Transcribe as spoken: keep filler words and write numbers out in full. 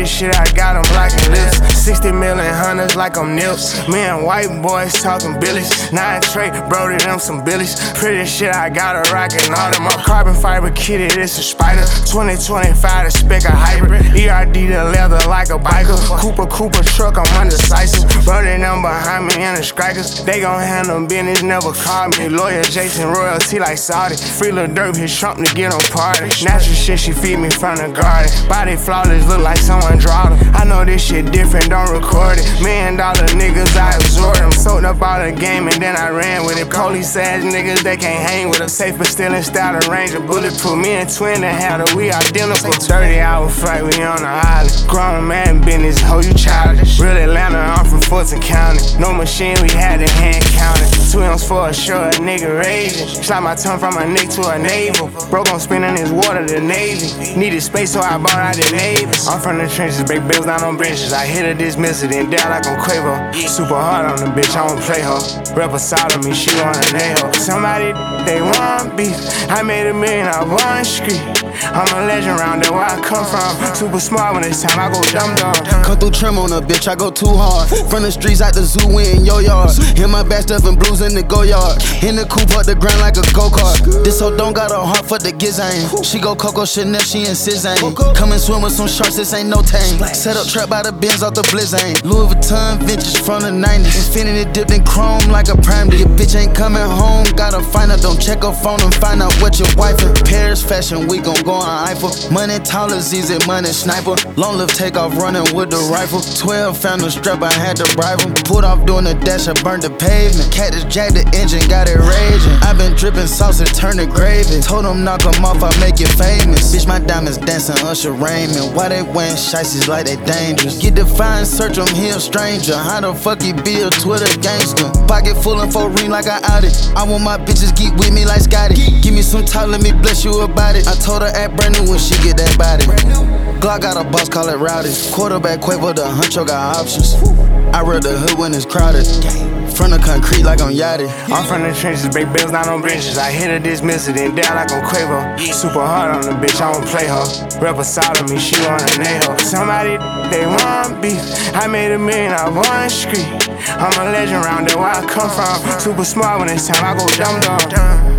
this shit, I got them blocking lips. sixty million hunters like I'm Nips. Me and white boys talking billies. Nine tray, bro, to them some billies. Pretty shit, I got a rockin' all them. I'm carbon fiber kitted, it's a spider. twenty twenty-five, the spec a hybrid. E R D the leather like a biker. Cooper, Cooper truck, I'm undecisive. Bro, they them behind me in the strikers. They gon' handle business, never call me. Lawyer Jason, royalty like Saudi. Free Lil Durk, hit Trump to get on party. Natural shit, she feed me from the garden. Body flawless, look like someone drawed her. I know this shit different, don't record it. Million dollar niggas, I absorb them. Soaked up all the game and then I ran with it. Police ass niggas, they can't hang with us. Safe but still in style, the Ranger bulletproof. Me and Twin that had her, we identical. thirty hour flight, we on the island. Grown man business, ho, you childish. Real Atlanta, I'm from Fulton County. No machine, we had to hand count it. Two M's for a sure, a nigga raging. Slide my tongue from my neck to a navel. Bro gon' spin in his water, the Navy. Needed space, so I bought out the neighbors. I'm from the trenches, break bills down on benches. I hit her, dismiss it, then down like I'm Quavo. Super hard on the bitch, I don't play her. Rep a side of me, she wanna nail. Somebody, they want beef. I made a million on one street. I'm a legend round there where I come from. Super smart when it's time, I go dumb dumb. Cut through trim on a bitch, I go too hard. From the streets out the zoo, we in your yard. Hit my back stuff and blues in the go yard. In the coupe up the ground like a go-kart. This hoe don't got a heart for the gizane. She go Coco Chanel, she in Cizane. Come and swim with some sharks, this ain't no tame. Set up trap by the Benz off the Blizzane. Louis Vuitton vintage from the nineties. Infinity dipped in chrome like a prime. Your bitch ain't coming home, gotta find her. Don't check her phone and find out what your wife in. Paris fashion week gon' go on Eiffel. Money tall as easy, money sniper. Long live take off running with the rifle. twelve found the strap, I had to bribe him. Pulled off doing the dash, I burned the pavement. Cactus jacked the engine, got it raging. I been dripping sauce and turned to gravy. Told him knock him off, I make you famous. Bitch, my diamonds dancing Usher Raymond. Why they wearing shiesties like they dangerous? Get defined, search him, he a stranger. How the fuck he be a Twitter gangster? Pocket full and for ring like I outed. I want my bitches geek with me like Scotty. Give me some time, let me bless you about it. I told her act brand new when she get that body. Glock got a boss, call it rowdy. Quarterback Quavo, the huncho got options. I read the hood when it's crowded. Front of concrete like I'm Yachty. I'm from the trenches, break bills down on benches. I hit her, dismiss it, then down like I'm Quavo. Super hard on the bitch, I don't play her. Rep a side of me, she wanna nail her. Somebody, they want beef. I made a million on one street. I'm a legend round there where I come from. Super smart when it's time, I go dumb dumb.